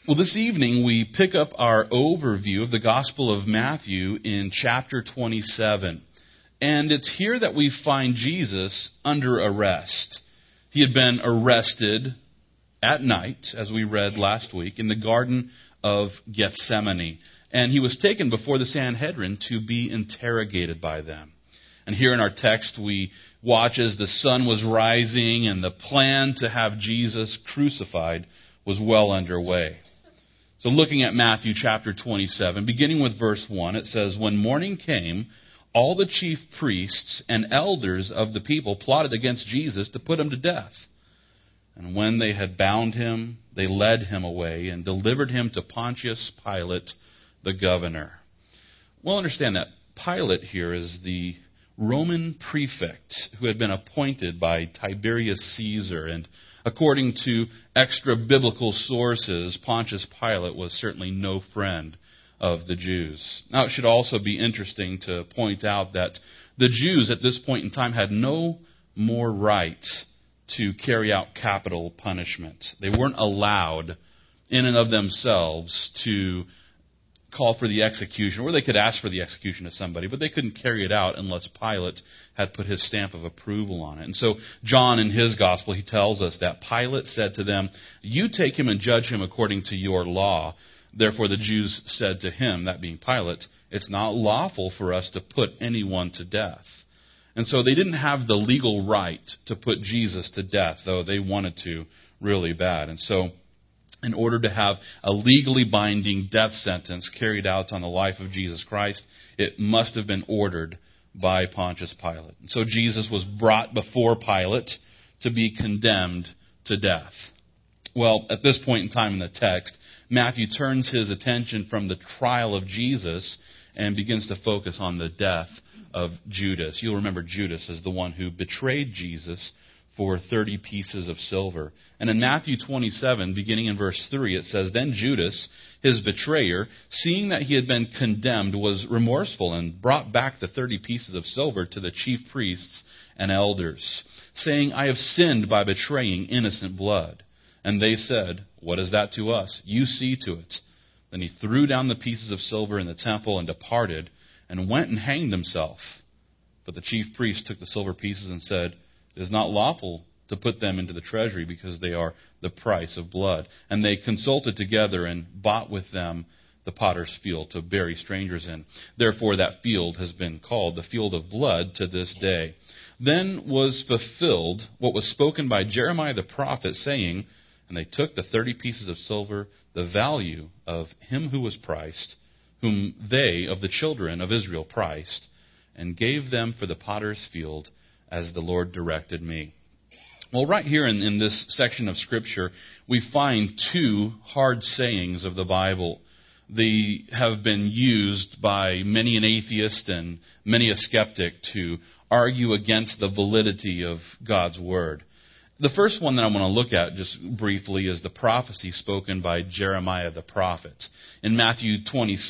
Well, this evening we pick up our overview of the Gospel of Matthew in chapter 27. And it's here that we find Jesus under arrest. He had been arrested at night, as we read last week, in the Garden of Gethsemane. And he was taken before the Sanhedrin to be interrogated by them. And here in our text we watch as the sun was rising and the plan to have Jesus crucified was well underway. So looking at Matthew chapter 27, beginning with verse 1, it says, "When morning came, all the chief priests and elders of the people plotted against Jesus to put him to death. And when they had bound him, they led him away and delivered him to Pontius Pilate, the governor." Well, understand that Pilate here is the Roman prefect who had been appointed by Tiberius Caesar. And according to extra-biblical sources, Pontius Pilate was certainly no friend of the Jews. Now, it should also be interesting to point out that the Jews at this point in time had no more right to carry out capital punishment. They weren't allowed in and of themselves to call for the execution, or they could ask for the execution of somebody, but they couldn't carry it out unless Pilate had put his stamp of approval on it. And so John, in his gospel, he tells us that Pilate said to them, "You take him and judge him according to your law." Therefore the Jews said to him, that being Pilate, "It's not lawful for us to put anyone to death." And so they didn't have the legal right to put Jesus to death, though they wanted to really bad. And so in order to have a legally binding death sentence carried out on the life of Jesus Christ, it must have been ordered by Pontius Pilate. And so Jesus was brought before Pilate to be condemned to death. Well, at this point in time in the text, Matthew turns his attention from the trial of Jesus and begins to focus on the death of Judas. You'll remember Judas as the one who betrayed Jesus for 30 pieces of silver. And in Matthew 27, beginning in verse 3, it says, "Then Judas, his betrayer, seeing that he had been condemned, was remorseful and brought back the 30 pieces of silver to the chief priests and elders, saying, 'I have sinned by betraying innocent blood.' And they said, 'What is that to us? You see to it.' Then he threw down the pieces of silver in the temple and departed and went and hanged himself. But the chief priests took the silver pieces and said, 'It is not lawful to put them into the treasury because they are the price of blood.' And they consulted together and bought with them the potter's field to bury strangers in. Therefore that field has been called the field of blood to this day. Then was fulfilled what was spoken by Jeremiah the prophet, saying, 'And they took the 30 pieces of silver, the value of him who was priced, whom they of the children of Israel priced, and gave them for the potter's field, as the Lord directed me.'" Well, right here in this section of Scripture, we find two hard sayings of the Bible. They have been used by many an atheist and many a skeptic to argue against the validity of God's Word. The first one that I want to look at just briefly is the prophecy spoken by Jeremiah the prophet. In Matthew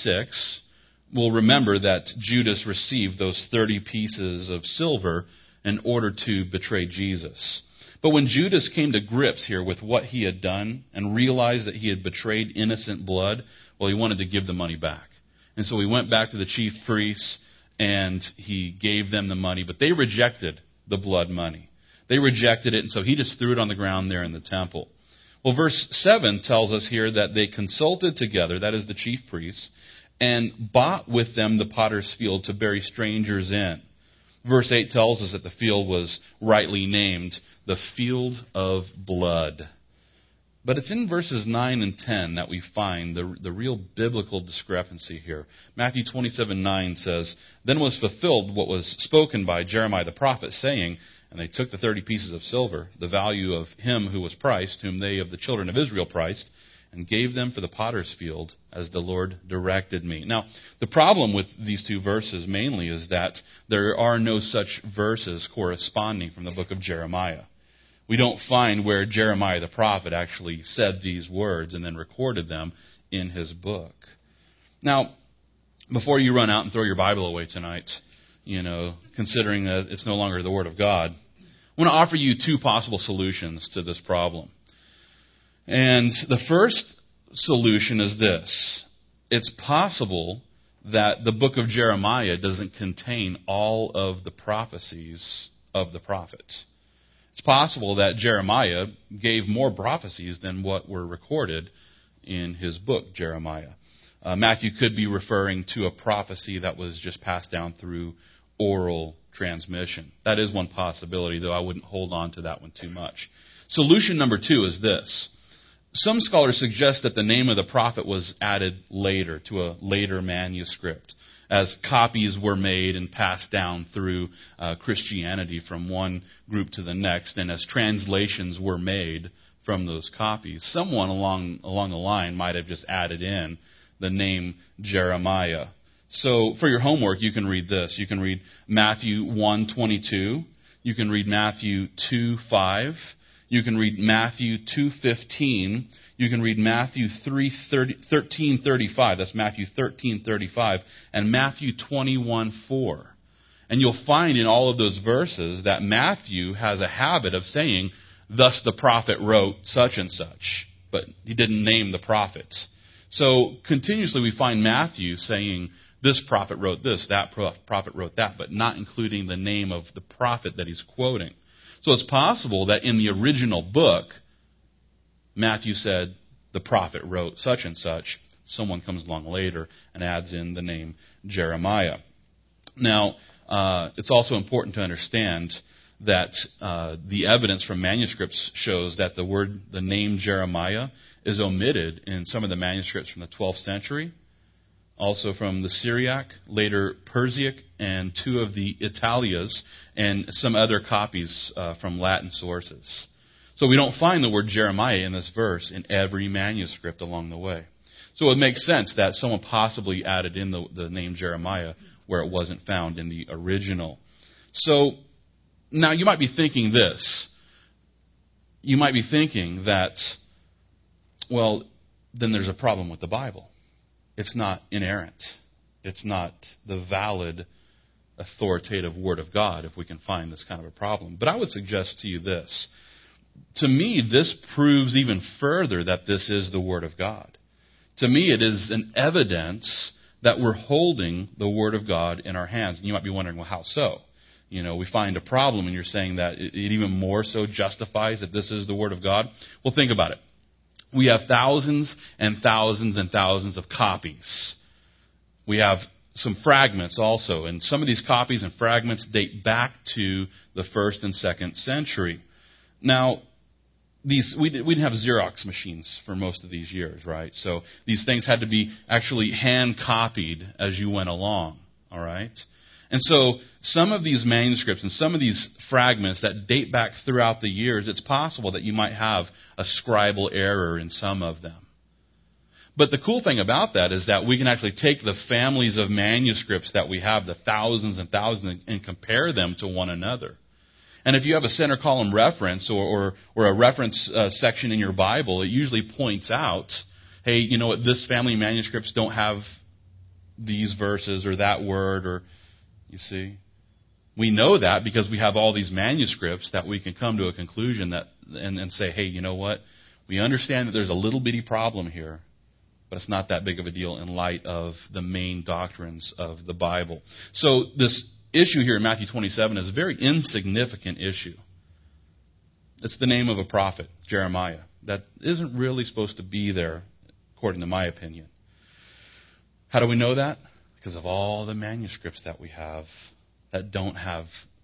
26, we'll remember that Judas received those 30 pieces of silver in order to betray Jesus. But when Judas came to grips here with what he had done and realized that he had betrayed innocent blood, well, he wanted to give the money back. And so he went back to the chief priests and he gave them the money, but they rejected the blood money. They rejected it, and so he just threw it on the ground there in the temple. Well, verse 7 tells us here that they consulted together, that is the chief priests, and bought with them the potter's field to bury strangers in. Verse 8 tells us that the field was rightly named the field of blood. But it's in verses 9 and 10 that we find the real biblical discrepancy here. Matthew 27:9 says, "Then was fulfilled what was spoken by Jeremiah the prophet, saying, 'And they took the 30 pieces of silver, the value of him who was priced, whom they of the children of Israel priced, and gave them for the potter's field, as the Lord directed me.'" Now, the problem with these two verses mainly is that there are no such verses corresponding from the book of Jeremiah. We don't find where Jeremiah the prophet actually said these words and then recorded them in his book. Now, before you run out and throw your Bible away tonight, considering that it's no longer the Word of God, I want to offer you two possible solutions to this problem. And the first solution is this. It's possible that the book of Jeremiah doesn't contain all of the prophecies of the prophets. It's possible that Jeremiah gave more prophecies than what were recorded in his book, Jeremiah. Matthew could be referring to a prophecy that was just passed down through oral transmission. That is one possibility, though I wouldn't hold on to that one too much. Solution number 2 is this. Some scholars suggest that the name of the prophet was added later, to a later manuscript, as copies were made and passed down through Christianity from one group to the next, and as translations were made from those copies. Someone along the line might have just added in the name Jeremiah. So for your homework, you can read this. You can read Matthew 1:22. You can read Matthew 2:5. You can read Matthew 2:15. You can read Matthew 13:35. That's Matthew 13:35. And Matthew 21:4. And you'll find in all of those verses that Matthew has a habit of saying, thus the prophet wrote such and such. But he didn't name the prophets. So continuously we find Matthew saying, this prophet wrote this, that prophet wrote that, but not including the name of the prophet that he's quoting. So it's possible that in the original book, Matthew said, the prophet wrote such and such. Someone comes along later and adds in the name Jeremiah. Now, it's also important to understand that the evidence from manuscripts shows that the name Jeremiah is omitted in some of the manuscripts from the 12th century, also from the Syriac, later Persiac, and 2 of the Italias, and some other copies from Latin sources. So we don't find the word Jeremiah in this verse in every manuscript along the way. So it makes sense that someone possibly added in the name Jeremiah where it wasn't found in the original. So now you might be thinking this. You might be thinking that, well, then there's a problem with the Bible. It's not inerrant. It's not the valid, authoritative Word of God if we can find this kind of a problem. But I would suggest to you this. To me, this proves even further that this is the Word of God. To me, it is an evidence that we're holding the Word of God in our hands. And you might be wondering, well, how so? You know, we find a problem and you're saying that it even more so justifies that this is the Word of God. Well, think about it. We have thousands and thousands and thousands of copies. We have some fragments also, and some of these copies and fragments date back to the 1st and 2nd century. Now, we didn't have Xerox machines for most of these years, right? So these things had to be actually hand copied as you went along, all right? And so some of these manuscripts and some of these fragments that date back throughout the years, it's possible that you might have a scribal error in some of them. But the cool thing about that is that we can actually take the families of manuscripts that we have, the thousands and thousands, and compare them to one another. And if you have a center column reference or a reference section in your Bible, it usually points out, hey, you know what, this family of manuscripts don't have these verses or that word, or you see. We know that because we have all these manuscripts that we can come to a conclusion that and say, hey, you know what, we understand that there's a little bitty problem here, but it's not that big of a deal in light of the main doctrines of the Bible. So this issue here in Matthew 27 is a very insignificant issue. It's the name of a prophet, Jeremiah, that isn't really supposed to be there, according to my opinion. How do we know that? Because of all the manuscripts that we have that don't have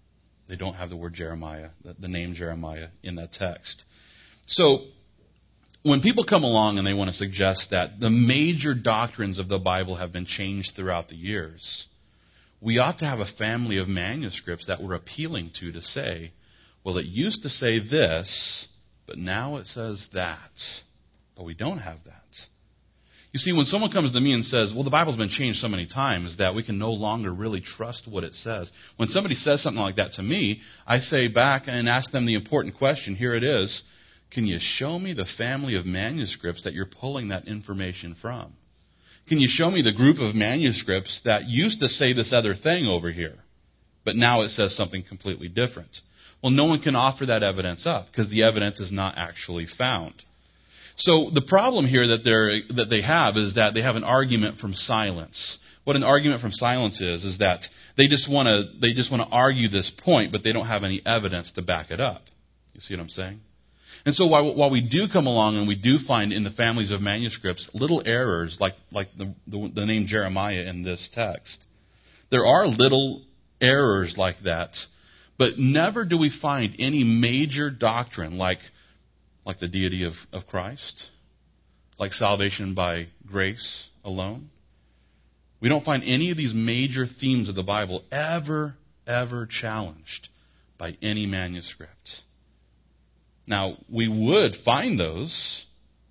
the word Jeremiah, the name Jeremiah in that text. So when people come along and they want to suggest that the major doctrines of the Bible have been changed throughout the years, we ought to have a family of manuscripts that we're appealing to say, well, it used to say this, but now it says that. But we don't have that. You see, when someone comes to me and says, well, the Bible's been changed so many times that we can no longer really trust what it says. When somebody says something like that to me, I say back and ask them the important question. Here it is. Can you show me the family of manuscripts that you're pulling that information from? Can you show me the group of manuscripts that used to say this other thing over here, but now it says something completely different? Well, no one can offer that evidence up because the evidence is not actually found. So the problem here that they have is that they have an argument from silence. What an argument from silence is that they just want to argue this point, but they don't have any evidence to back it up. You see what I'm saying? And so while we do come along and we do find in the families of manuscripts little errors like the name Jeremiah in this text, there are little errors like that, but never do we find any major doctrine like the deity of Christ, like salvation by grace alone. We don't find any of these major themes of the Bible ever challenged by any manuscript. Now, we would find those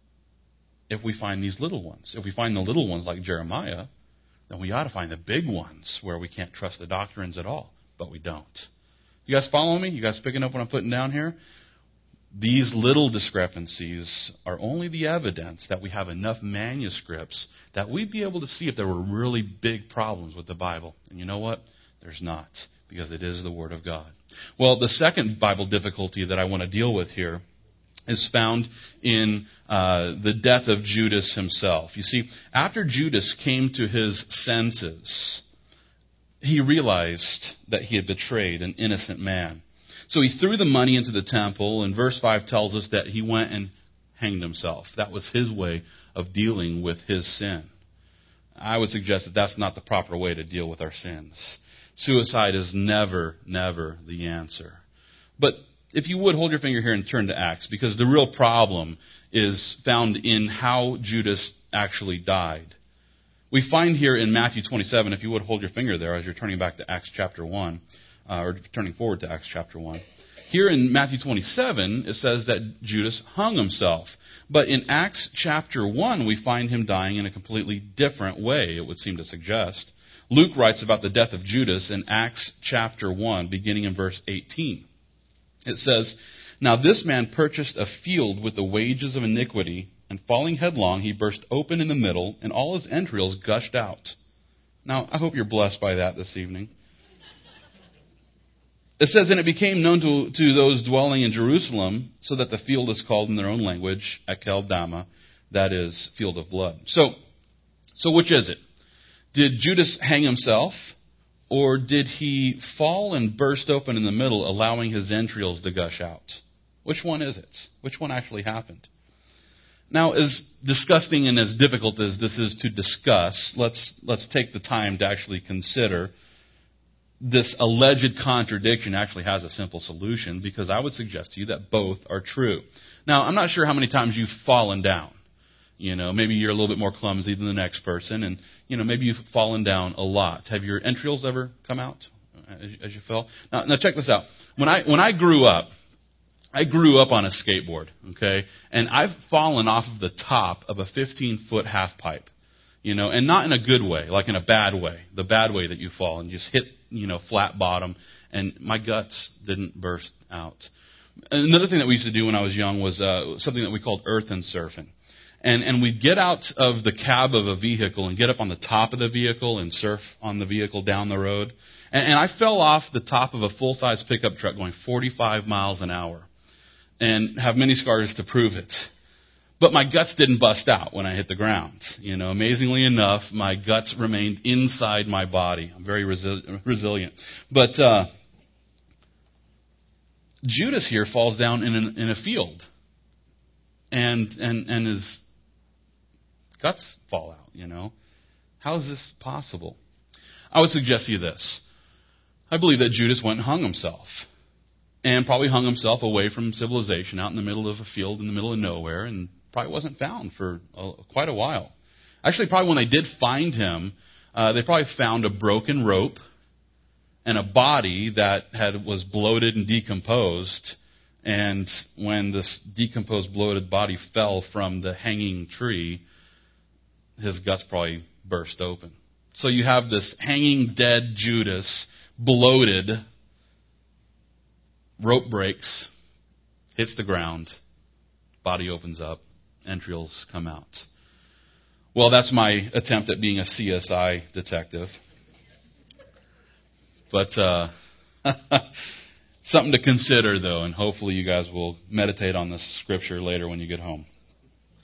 if we find these little ones. If we find the little ones like Jeremiah, then we ought to find the big ones where we can't trust the doctrines at all. But we don't. You guys following me? You guys picking up what I'm putting down here? These little discrepancies are only the evidence that we have enough manuscripts that we'd be able to see if there were really big problems with the Bible. And you know what? There's not, because it is the Word of God. Well, the second Bible difficulty that I want to deal with here is found in the death of Judas himself. You see, after Judas came to his senses, he realized that he had betrayed an innocent man. So he threw the money into the temple, and verse 5 tells us that he went and hanged himself. That was his way of dealing with his sin. I would suggest that that's not the proper way to deal with our sins. Suicide is never the answer. But if you would, hold your finger here and turn to Acts, because the real problem is found in how Judas actually died. We find here in Matthew 27, if you would hold your finger there as you're turning back to Acts chapter 1, or turning forward to Acts chapter 1. Here in Matthew 27, it says that Judas hung himself. But in Acts chapter 1, we find him dying in a completely different way, it would seem to suggest. Luke writes about the death of Judas in Acts chapter 1, beginning in verse 18. It says, "Now this man purchased a field with the wages of iniquity, and falling headlong, he burst open in the middle, and all his entrails gushed out." Now, I hope you're blessed by that this evening. It says, "And it became known to those dwelling in Jerusalem, so that the field is called in their own language, Akel Dama," that is, field of blood. So which is it? Did Judas hang himself, or did he fall and burst open in the middle, allowing his entrails to gush out? Which one is it? Which one actually happened? Now, as disgusting and as difficult as this is to discuss, let's take the time to actually consider this alleged contradiction actually has a simple solution, because I would suggest to you that both are true. Now, I'm not sure how many times you've fallen down. You know, maybe you're a little bit more clumsy than the next person, and, you know, maybe you've fallen down a lot. Have your entrails ever come out as you fell? Now check this out. When I grew up on a skateboard, okay? And I've fallen off of the top of a 15-foot half pipe, you know, and not in a good way, like in a bad way, the bad way that you fall and just hit, you know, flat bottom, and my guts didn't burst out. Another thing that we used to do when I was young was something that we called earthen surfing. And we'd get out of the cab of a vehicle and get up on the top of the vehicle and surf on the vehicle down the road. And I fell off the top of a full-size pickup truck going 45 miles an hour and have many scars to prove it. But my guts didn't bust out when I hit the ground. You know, amazingly enough, my guts remained inside my body. I'm very resilient. But Judas here falls down in a field, and his guts fall out, you know. How is this possible? I would suggest to you this. I believe that Judas went and hung himself. And probably hung himself away from civilization out in the middle of a field in the middle of nowhere, and probably wasn't found for quite a while. Actually, probably when they did find him, they probably found a broken rope and a body that was bloated and decomposed. And when this decomposed, bloated body fell from the hanging tree, his guts probably burst open. So you have this hanging dead Judas, bloated, rope breaks, hits the ground, body opens up, entrails come out. Well, that's my attempt at being a CSI detective. But something to consider, though, and hopefully you guys will meditate on this scripture later when you get home.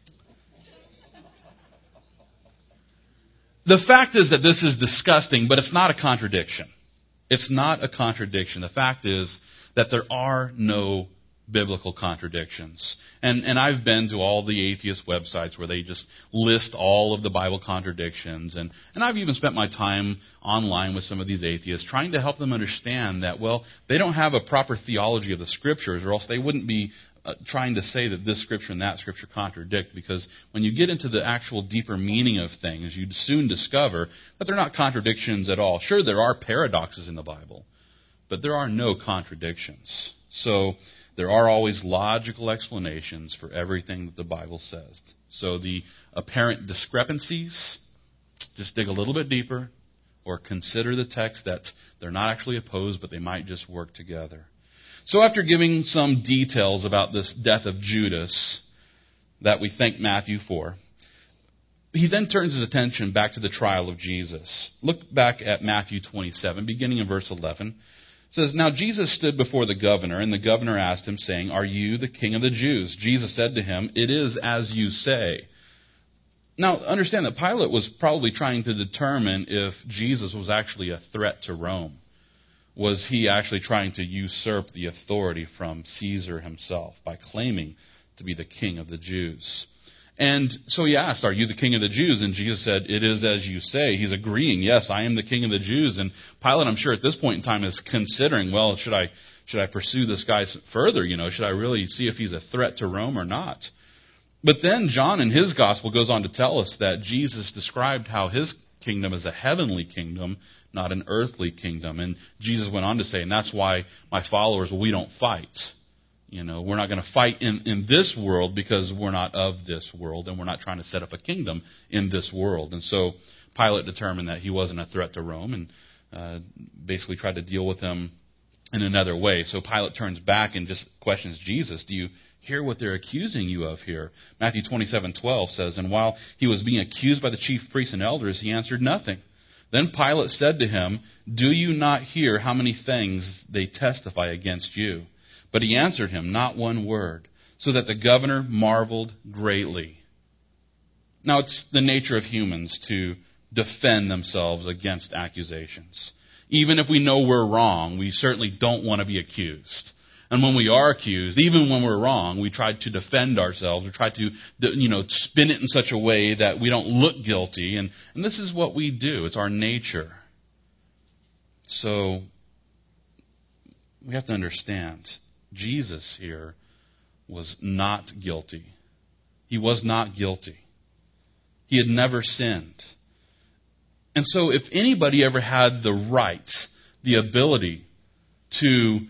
The fact is that this is disgusting, but it's not a contradiction. It's not a contradiction. The fact is that there are no biblical contradictions. And I've been to all the atheist websites where they just list all of the Bible contradictions. And I've even spent my time online with some of these atheists trying to help them understand that, well, they don't have a proper theology of the Scriptures, or else they wouldn't be trying to say that this Scripture and that Scripture contradict. Because when you get into the actual deeper meaning of things, you'd soon discover that they're not contradictions at all. Sure, there are paradoxes in the Bible, but there are no contradictions. So there are always logical explanations for everything that the Bible says. So the apparent discrepancies, just dig a little bit deeper, or consider the text that they're not actually opposed, but they might just work together. So after giving some details about this death of Judas that we thank Matthew for, he then turns his attention back to the trial of Jesus. Look back at Matthew 27, beginning in verse 11. It says, "Now Jesus stood before the governor, and the governor asked him, saying, 'Are you the king of the Jews?' Jesus said to him, 'It is as you say.'" Now, understand that Pilate was probably trying to determine if Jesus was actually a threat to Rome. Was he actually trying to usurp the authority from Caesar himself by claiming to be the king of the Jews? And so he asked, "Are you the king of the Jews?" And Jesus said, "It is as you say." He's agreeing, yes, I am the king of the Jews. And Pilate, I'm sure at this point in time, is considering, well, should I pursue this guy further? Should I really see if he's a threat to Rome or not? But then John in his gospel goes on to tell us that Jesus described how his kingdom is a heavenly kingdom, not an earthly kingdom. And Jesus went on to say, and that's why my followers, we don't fight. We're not going to fight in this world because we're not of this world, and we're not trying to set up a kingdom in this world. And so Pilate determined that he wasn't a threat to Rome and basically tried to deal with him in another way. So Pilate turns back and just questions Jesus. "Do you hear what they're accusing you of here?" Matthew 27:12 says, "And while he was being accused by the chief priests and elders, he answered nothing. Then Pilate said to him, 'Do you not hear how many things they testify against you?' But he answered him, 'Not one word,' so that the governor marveled greatly." Now, it's the nature of humans to defend themselves against accusations. Even if we know we're wrong, we certainly don't want to be accused. And when we are accused, even when we're wrong, we try to defend ourselves. We try to, spin it in such a way that we don't look guilty. And this is what we do. It's our nature. So we have to understand, Jesus here was not guilty. He was not guilty. He had never sinned. And so if anybody ever had the right, the ability to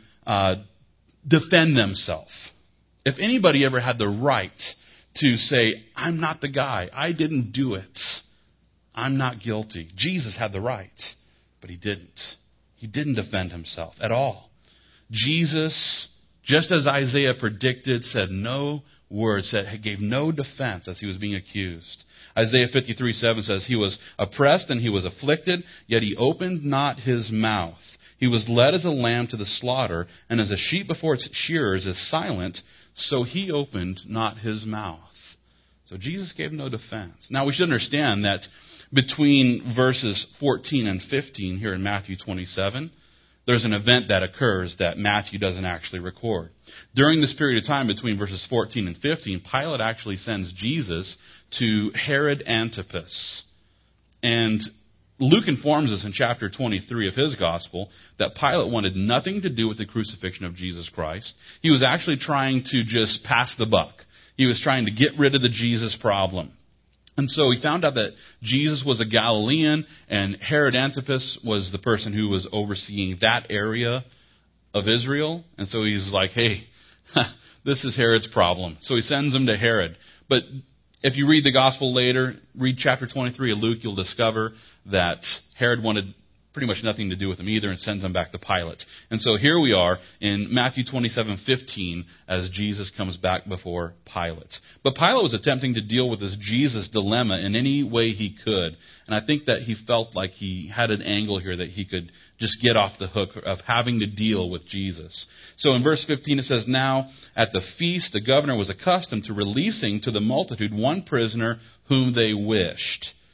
defend themselves, if anybody ever had the right to say, "I'm not the guy, I didn't do it, I'm not guilty," Jesus had the right, but he didn't. He didn't defend himself at all. Jesus, just as Isaiah predicted, said no words, gave no defense as he was being accused. Isaiah 53:7 says, "He was oppressed and he was afflicted, yet he opened not his mouth. He was led as a lamb to the slaughter, and as a sheep before its shearers is silent, so he opened not his mouth." So Jesus gave no defense. Now we should understand that between verses 14 and 15 here in Matthew 27, there's an event that occurs that Matthew doesn't actually record. During this period of time between verses 14 and 15, Pilate actually sends Jesus to Herod Antipas. And Luke informs us in chapter 23 of his gospel that Pilate wanted nothing to do with the crucifixion of Jesus Christ. He was actually trying to just pass the buck. He was trying to get rid of the Jesus problem. And so he found out that Jesus was a Galilean, and Herod Antipas was the person who was overseeing that area of Israel. And so he's like, "Hey, this is Herod's problem." So he sends him to Herod. But if you read the gospel later, read chapter 23 of Luke, you'll discover that Herod wanted pretty much nothing to do with him either and sends him back to Pilate. And so here we are in Matthew 27:15 as Jesus comes back before Pilate. But Pilate was attempting to deal with this Jesus dilemma in any way he could. And I think that he felt like he had an angle here that he could just get off the hook of having to deal with Jesus. So in verse 15 it says, "Now at the feast the governor was accustomed to releasing to the multitude one prisoner whom they wished."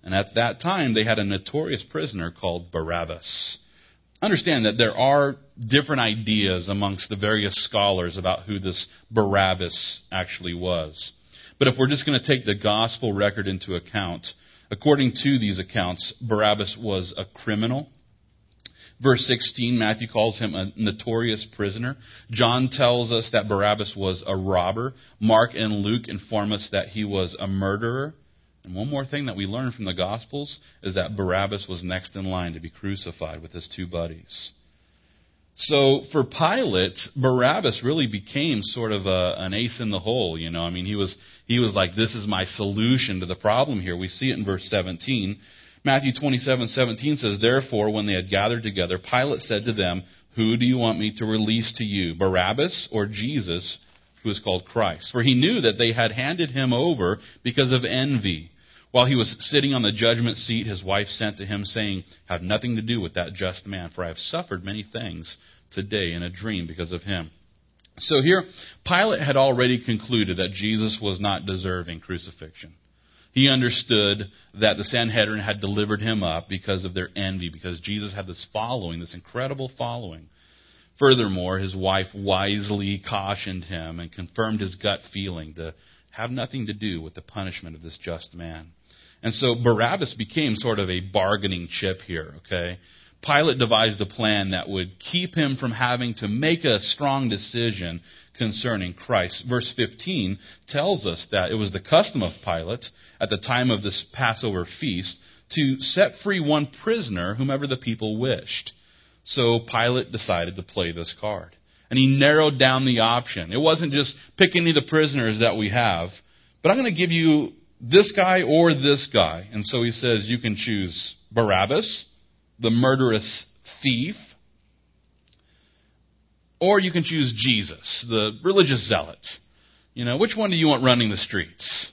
And at that time, they had a notorious prisoner called Barabbas. Understand that there are different ideas amongst the various scholars about who this Barabbas actually was. But if we're just going to take the gospel record into account, according to these accounts, Barabbas was a criminal. Verse 16, Matthew calls him a notorious prisoner. John tells us that Barabbas was a robber. Mark and Luke inform us that he was a murderer. And one more thing that we learn from the Gospels is that Barabbas was next in line to be crucified with his two buddies. So for Pilate, Barabbas really became sort of an ace in the hole. I mean, he was like, this is my solution to the problem here. We see it in verse 17. Matthew 27:17 says, therefore, when they had gathered together, Pilate said to them, who do you want me to release to you, Barabbas or Jesus, who is called Christ? For he knew that they had handed him over because of envy. While he was sitting on the judgment seat, his wife sent to him, saying, have nothing to do with that just man, for I have suffered many things today in a dream because of him. So here, Pilate had already concluded that Jesus was not deserving crucifixion. He understood that the Sanhedrin had delivered him up because of their envy, because Jesus had this following, this incredible following. Furthermore, his wife wisely cautioned him and confirmed his gut feeling to have nothing to do with the punishment of this just man. And so Barabbas became sort of a bargaining chip here, okay? Pilate devised a plan that would keep him from having to make a strong decision concerning Christ. Verse 15 tells us that it was the custom of Pilate at the time of this Passover feast to set free one prisoner, whomever the people wished. So Pilate decided to play this card. And he narrowed down the option. It wasn't just pick any of the prisoners that we have, but I'm going to give you this guy or this guy. And so he says you can choose Barabbas, the murderous thief, or you can choose Jesus, the religious zealot. Which one do you want running the streets?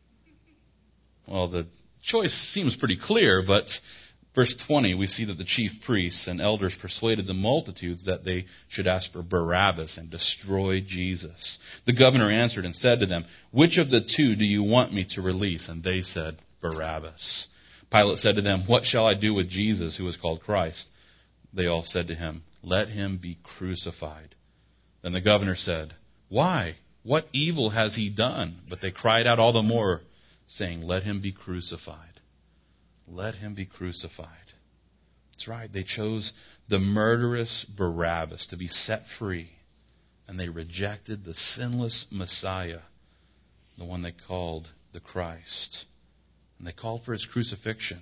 Well, the choice seems pretty clear, but verse 20, we see that the chief priests and elders persuaded the multitudes that they should ask for Barabbas and destroy Jesus. The governor answered and said to them, which of the two do you want me to release? And they said, Barabbas. Pilate said to them, what shall I do with Jesus, who is called Christ? They all said to him, let him be crucified. Then the governor said, why? What evil has he done? But they cried out all the more, saying, let him be crucified. Let him be crucified. That's right. They chose the murderous Barabbas to be set free. And they rejected the sinless Messiah, the one they called the Christ. And they called for his crucifixion.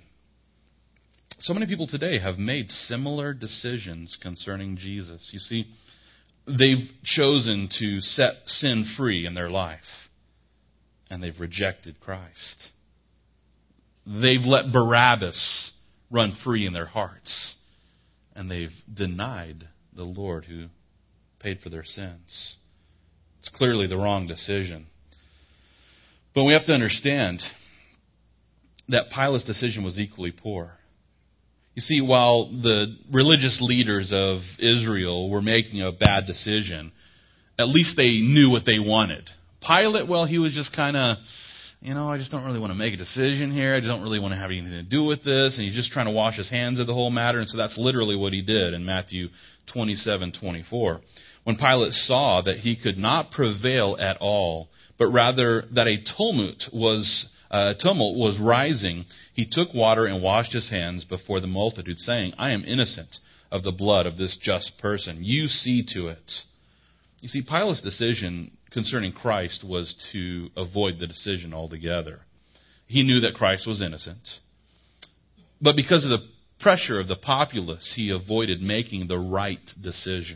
So many people today have made similar decisions concerning Jesus. You see, they've chosen to set sin free in their life. And they've rejected Christ. They've let Barabbas run free in their hearts. And they've denied the Lord who paid for their sins. It's clearly the wrong decision. But we have to understand that Pilate's decision was equally poor. You see, while the religious leaders of Israel were making a bad decision, at least they knew what they wanted. Pilate, well, he was just kind of, I just don't really want to make a decision here. I just don't really want to have anything to do with this. And he's just trying to wash his hands of the whole matter. And so that's literally what he did in Matthew 27:24. When Pilate saw that he could not prevail at all, but rather that a tumult was rising, he took water and washed his hands before the multitude, saying, I am innocent of the blood of this just person. You see to it. You see, Pilate's decision concerning Christ was to avoid the decision altogether. He knew that Christ was innocent. But because of the pressure of the populace, he avoided making the right decision.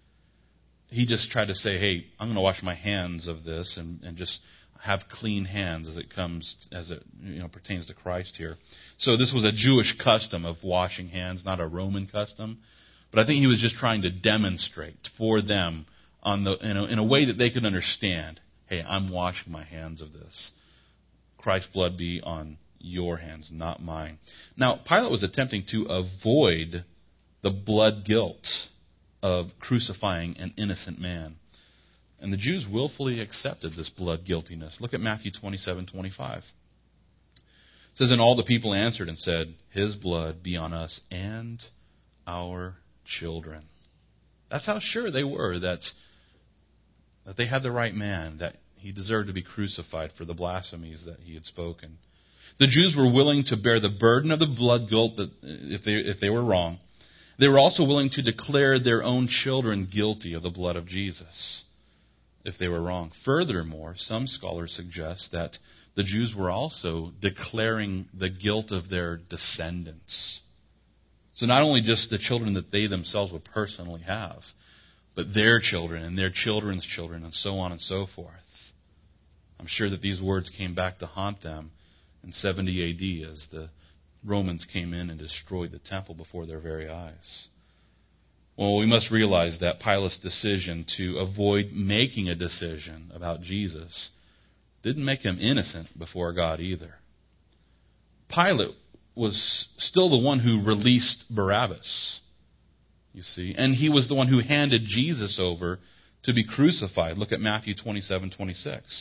He just tried to say, hey, I'm going to wash my hands of this and just have clean hands as it pertains to Christ here. So this was a Jewish custom of washing hands, not a Roman custom. But I think he was just trying to demonstrate for them in a way that they could understand, hey, I'm washing my hands of this. Christ's blood be on your hands, not mine. Now, Pilate was attempting to avoid the blood guilt of crucifying an innocent man. And the Jews willfully accepted this blood guiltiness. Look at Matthew 27:25. It says, and all the people answered and said, his blood be on us and our children. That's how sure they were that they had the right man, that he deserved to be crucified for the blasphemies that he had spoken. The Jews were willing to bear the burden of the blood guilt that if they were wrong. They were also willing to declare their own children guilty of the blood of Jesus if they were wrong. Furthermore, some scholars suggest that the Jews were also declaring the guilt of their descendants. So not only just the children that they themselves would personally have, but their children and their children's children and so on and so forth. I'm sure that these words came back to haunt them in 70 AD as the Romans came in and destroyed the temple before their very eyes. Well, we must realize that Pilate's decision to avoid making a decision about Jesus didn't make him innocent before God either. Pilate was still the one who released Barabbas, you see, and he was the one who handed Jesus over to be crucified. Look at Matthew 27:26. It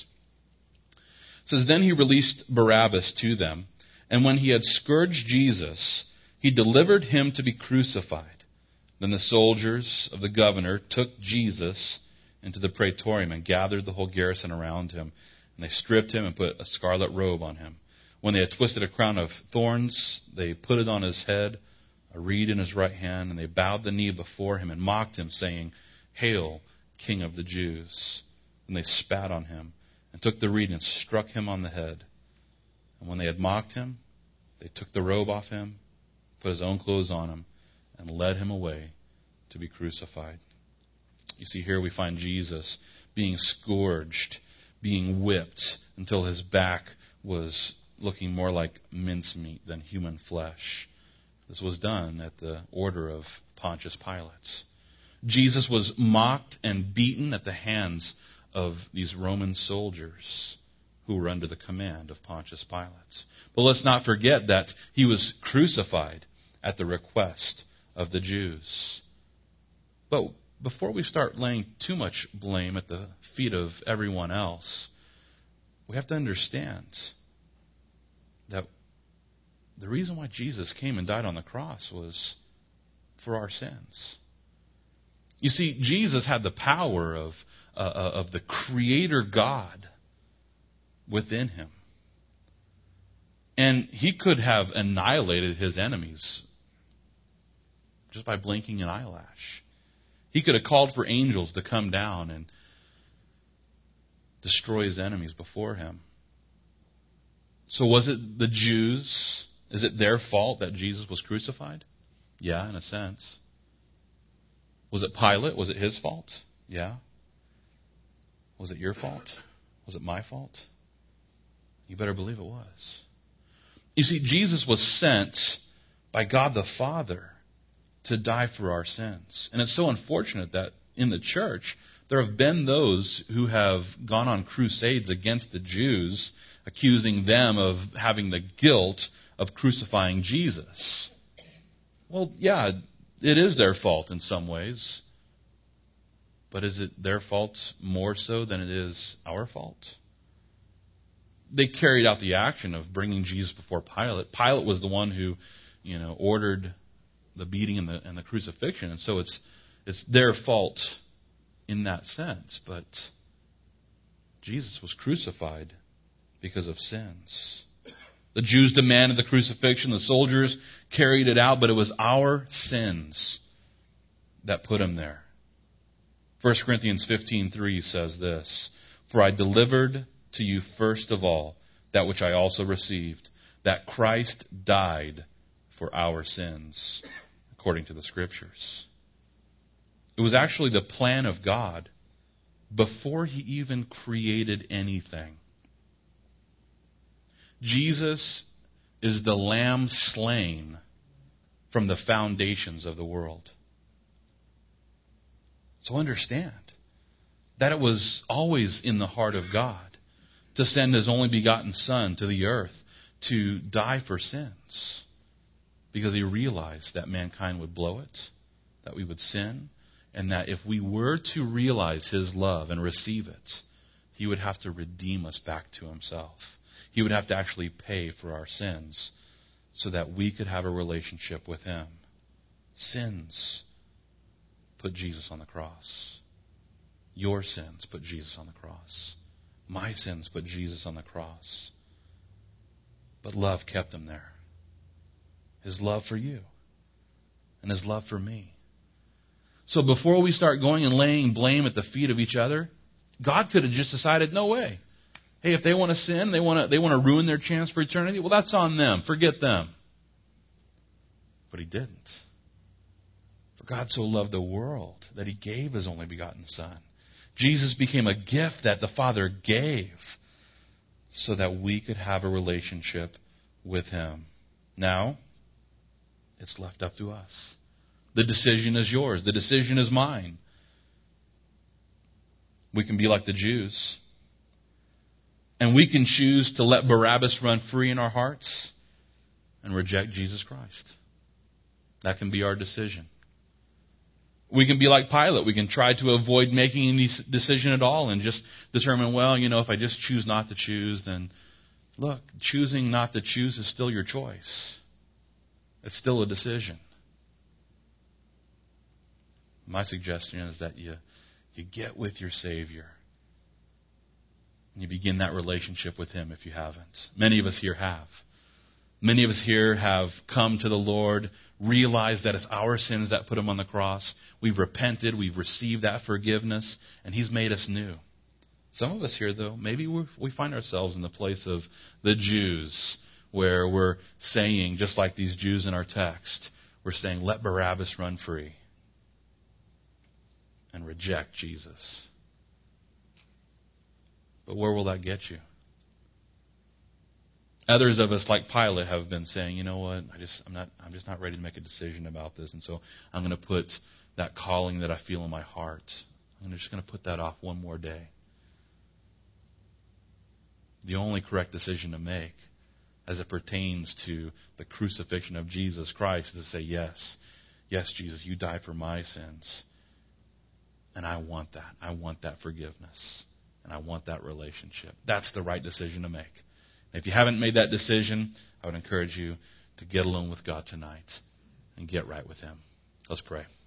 says, then he released Barabbas to them, and when he had scourged Jesus, he delivered him to be crucified. Then the soldiers of the governor took Jesus into the praetorium and gathered the whole garrison around him. And they stripped him and put a scarlet robe on him. When they had twisted a crown of thorns, they put it on his head, a reed in his right hand, and they bowed the knee before him and mocked him, saying, Hail, King of the Jews. And they spat on him and took the reed and struck him on the head. And when they had mocked him, they took the robe off him, put his own clothes on him, and led him away to be crucified. You see, here we find Jesus being scourged, being whipped until his back was looking more like mincemeat than human flesh. This was done at the order of Pontius Pilate. Jesus was mocked and beaten at the hands of these Roman soldiers who were under the command of Pontius Pilate. But let's not forget that he was crucified at the request of the Jews. But before we start laying too much blame at the feet of everyone else, we have to understand that the reason why Jesus came and died on the cross was for our sins. You see, Jesus had the power of the Creator God within him. And he could have annihilated his enemies just by blinking an eyelash. He could have called for angels to come down and destroy his enemies before him. So was it the Jews? Is it their fault that Jesus was crucified? Yeah, in a sense. Was it Pilate? Was it his fault? Yeah. Was it your fault? Was it my fault? You better believe it was. You see, Jesus was sent by God the Father to die for our sins. And it's so unfortunate that in the church, there have been those who have gone on crusades against the Jews, accusing them of having the guilt of crucifying Jesus. Well, yeah, it is their fault in some ways. But is it their fault more so than it is our fault? They carried out the action of bringing Jesus before Pilate. Pilate was the one who, ordered the beating and the crucifixion, and so it's their fault in that sense. But Jesus was crucified because of sins. The Jews demanded the crucifixion. The soldiers carried it out, but it was our sins that put him there. 1 Corinthians 15:3 says this, For I delivered to you first of all that which I also received, that Christ died for our sins, according to the Scriptures. It was actually the plan of God before he even created anything. Jesus is the Lamb slain from the foundations of the world. So understand that it was always in the heart of God to send His only begotten Son to the earth to die for sins, because He realized that mankind would blow it, that we would sin, and that if we were to realize His love and receive it, He would have to redeem us back to Himself. He would have to actually pay for our sins so that we could have a relationship with Him. Sins put Jesus on the cross. Your sins put Jesus on the cross. My sins put Jesus on the cross. But love kept Him there. His love for you and His love for me. So before we start going and laying blame at the feet of each other, God could have just decided, no way. Hey, if they want to sin, they want to ruin their chance for eternity, well, that's on them. Forget them. But He didn't. For God so loved the world that He gave His only begotten Son. Jesus became a gift that the Father gave so that we could have a relationship with Him. Now, it's left up to us. The decision is yours. The decision is mine. We can be like the Jews. And we can choose to let Barabbas run free in our hearts and reject Jesus Christ. That can be our decision. We can be like Pilate. We can try to avoid making any decision at all and just determine, well, if I just choose not to choose, then look, choosing not to choose is still your choice. It's still a decision. My suggestion is that you get with your Savior. And you begin that relationship with Him if you haven't. Many of us here have. Many of us here have come to the Lord, realized that it's our sins that put Him on the cross. We've repented, we've received that forgiveness, and He's made us new. Some of us here, though, maybe we find ourselves in the place of the Jews, where we're saying, just like these Jews in our text, we're saying, let Barabbas run free, and reject Jesus. But where will that get you? Others of us, like Pilate, have been saying, you know what, I'm just not ready to make a decision about this, and so I'm going to put that calling that I feel in my heart, I'm just going to put that off one more day. The only correct decision to make as it pertains to the crucifixion of Jesus Christ is to say, yes, Jesus, you died for my sins, and I want that. I want that forgiveness, and I want that relationship. That's the right decision to make. If you haven't made that decision, I would encourage you to get alone with God tonight and get right with Him. Let's pray.